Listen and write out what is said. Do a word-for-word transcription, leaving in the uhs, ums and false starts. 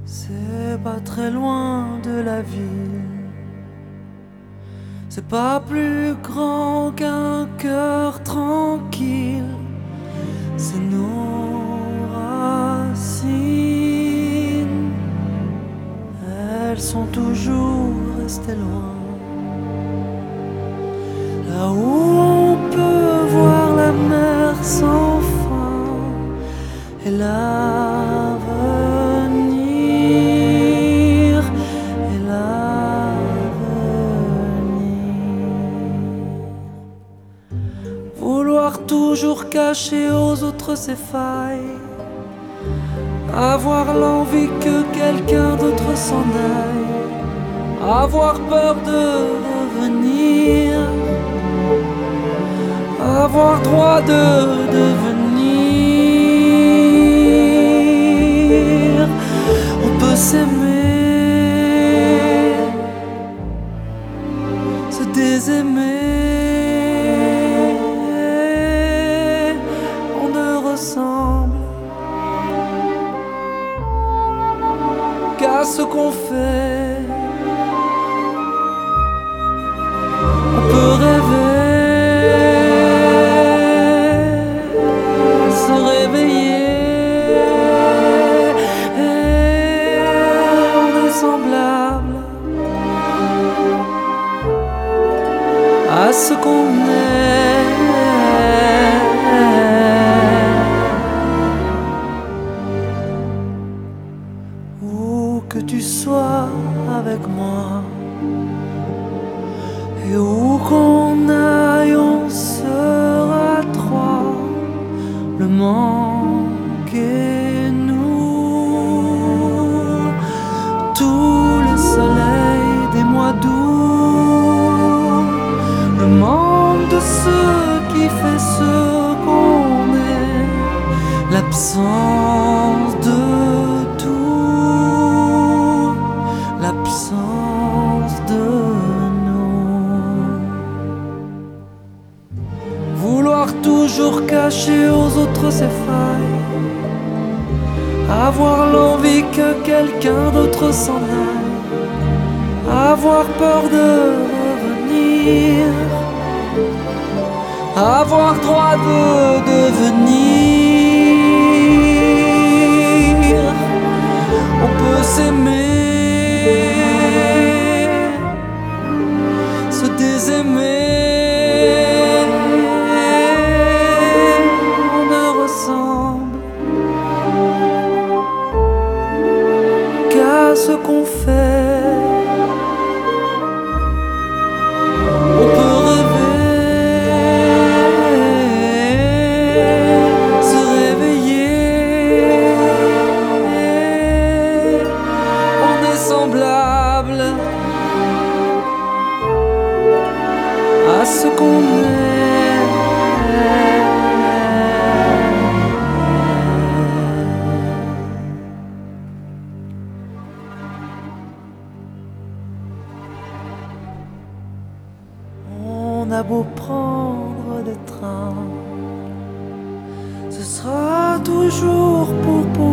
C'est pas très loin de la ville. C'est pas plus grand qu'un cœur tranquille. C'est nos racines. Elles sont toujours restées loin. Là où on peut voir la mer sans fin et l'avenir, et l'avenir. Vouloir toujours cacher aux autres ses failles, avoir l'envie que quelqu'un d'autre s'en aille, avoir peur de revenir, avoir droit de devenir. On peut s'aimer, se désaimer. On ne ressemble qu'à ce qu'on fait. On peut rêver, à ce qu'on est. Où que tu sois avec moi, et où qu'on aille, on sera trois. Le manque et nous, tous les soleils des mois d'août, le manque de ce qui fait ce qu'on est, l'absence de tout, l'absence de nous. Vouloir toujours cacher aux autres ses failles, avoir l'envie que quelqu'un d'autre s'en aille, avoir peur de revenir, avoir droit de devenir. On peut s'aimer, se désaimer. On ne ressemble qu'à ce qu'on fait. On peut à ce qu'on est. On a beau prendre des trains, ce sera toujours pour pour